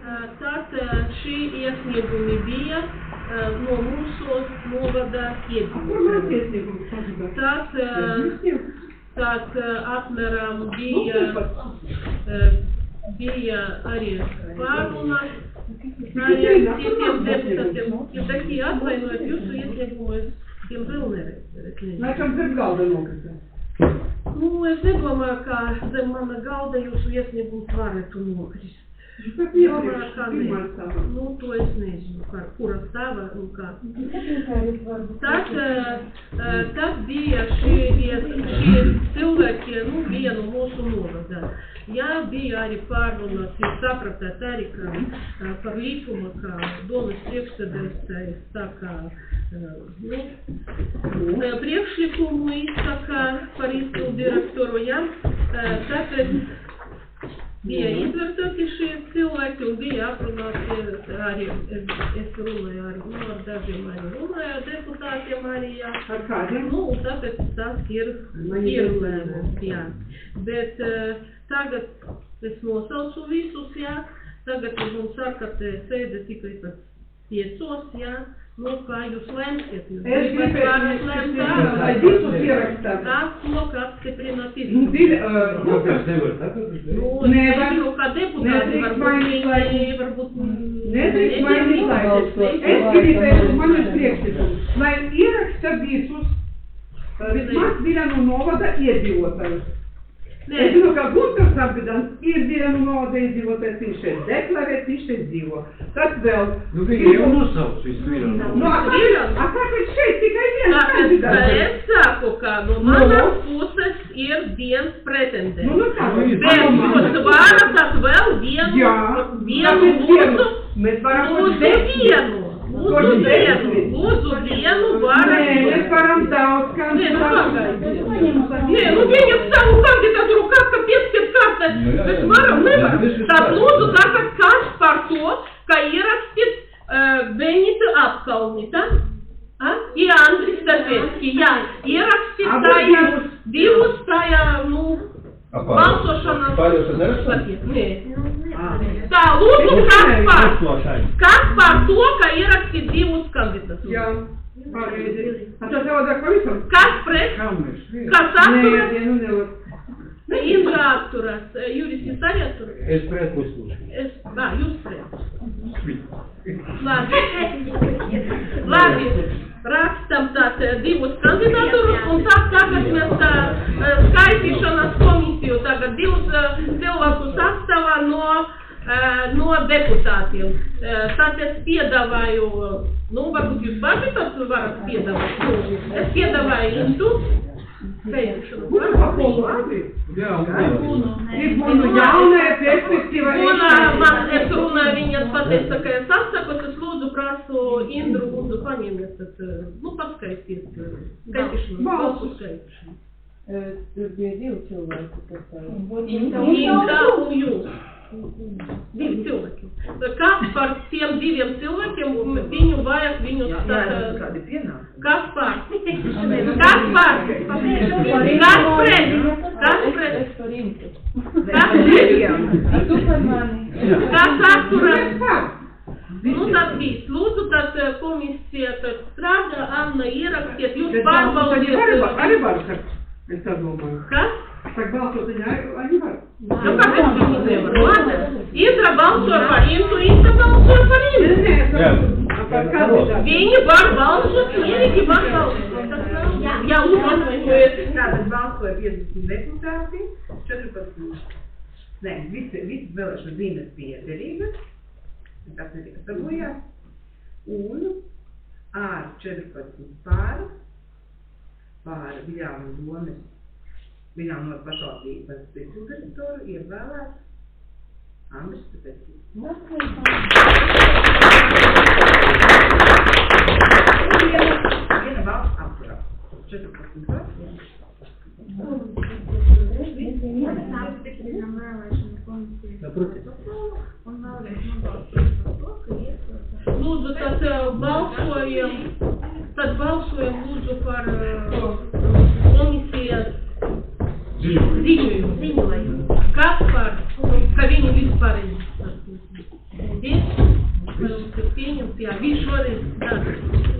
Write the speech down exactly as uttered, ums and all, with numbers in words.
Tad šī iesniegumi bija no mūsu novada iedzīvotājiem. Tad, tad apmēram bija, bija arī pārunas ar citiem deputātiem. Ja taki atvainojot jūsu iesniegumos, tiem vēl neredz. Laikam zem galda nokrita. Nu, es nedomāju, ka zem mana galda jūsu iesniegums varētu nokrist. Domāju, ka ne. Nu, to es nezinu, par kura stāva un kā. Tad, tad bija šie, šie cilvēki, nu, bija no mūsu novada. Jā, bija arī pārunas, jūs sapratāt arī, ka par līkumu, ka domas priekšsēdētājs saka, nu, priekšlikumu izsaka par izpildu direktoru, jā. Tāpēc bija izvērtēti šie cilvēki un bija aprunāti arī, es runāju arī, nu, ar dažiem arī runāju, deputātiem arī, jā. Ar kādiem? Nu, tāpēc tas ir, ir lēmums, jā. Bet tagad es nosaucu visus, jā. Tagad mums ārkārtēja sēde tikai pēc piecos, jā. Nu, kā jūs lemsiet? Jūs es gribētu, lai visus ierakstāt. Tas, ko apstiprināt ir. Nu, kāds nevar tātad? Nu, nevar, nu, kā deputāti varbūt, varbūt... Nedrīkst mainīt laiku. Es gribētu, man ir priekšlikums, lai ieraksta visus, vismaz vienu novada iedzīvotājus. Es zinu, ka Guntars Abgidans ir vienu novada iedzīvotājs, viņš šeit deklarē, viņš šeit dzīvo. Tad vēl... Nu, viņi jau nosauc visu vienu novada. Nu, a kāpēc šeit tikai viens kandidāts? Tāpēc es saku, ka no manas puses ir viens pretendents. Nu, nu, kā? Bet jūs varat vēl vienu, vienu lūdzu, lūdzu vienu. Lūdzu vienu, lūdzu vienu varat. Nē, mēs varam daudz kandidātu. Nē, nu viņam savu kandidatūru kārta piespēc kārta. Mēs varam, nevar. Tad lūdzu tātad kas par to, ka ierakstīt uh, Benita Apkalnita. Ir Andris Statvecki, jā. Ierakstīt tajā divus tajā, nu, balsošanas. Pārējošas nerakstīt? Nē. Tā, lūdzu, kas par, kas par to, ka ierakstīt divus kandidatus? Jā, pareizi. A tas jau dāk pavisam? Kas pret? Kas atturas? Nē, vienu nevar. Indra atturas. Juris, jūs arī atturas? Es pret uzklūšu. Es, ā, jūs pret. Labi. Labi. Rakstam tad divus kandidatūrus un tad tagad mēs tā skaitīšanas komisiju tagad divus cilvēkus atstāvā no, no deputātiem. Tad es piedāvāju, nu varbūt jūs paši tad varat piedāvāt, nu, es piedāvāju Indu. Būtu papolu abi. Jā, un ir būtu jaunajā perspektīvā. Un man es runāju, viņas pateica, ka es atsakos, es lūdzu prasu Indru, lūdzu paņemies, tad, nu, paskaitiet, skaitīšanu, balsu skaitīšanu. Tur bija divi cilvēki, kas tā... Inda un jūs. Divi cilvēki. Kas par tiem diviem cilvēkiem, viņu vajag, viņu... Jā, kādi pienāk. Kas par? Kas par? Kas pret? Kas pret? Es par Intu. Kas pret? A tu par mani. Kas atturas? Nu, tad viss. Lūdzu, tad komisija tad strādā, Anna ierakstiet, jūs pārbaudiet. Arī var, es tā domāju. Kas? Tak balsot viņa arī var. Nu, kāpēc viņi nevar? Labi. Indra balsoja par Intu, Inta balsoja par Intu. Nē, nē, par kandidātu. Viņi var balsot, mierīgi var balsot. Jā, uzmanījies. Tātad balsoja piecdesmit deputāti, četrpadsmit. Nē, visi, visi vēlēšana zīmes bija derīgas. Tas netika sabojās. Un ar četrpadsmit pār, pār Viļānu domes, Viļānu no pašvaldības priekšsēdētāju ievēlēts Andris Statvecki. Viena balss apturās. četrpadsmit pār. Lūdzu, tad balsojam, tad balsojam lūdzu par komisijas ziņojumu. Kas par, ka viņi vispār ir? varam pieņemt, jā, viņš šoreiz, tā,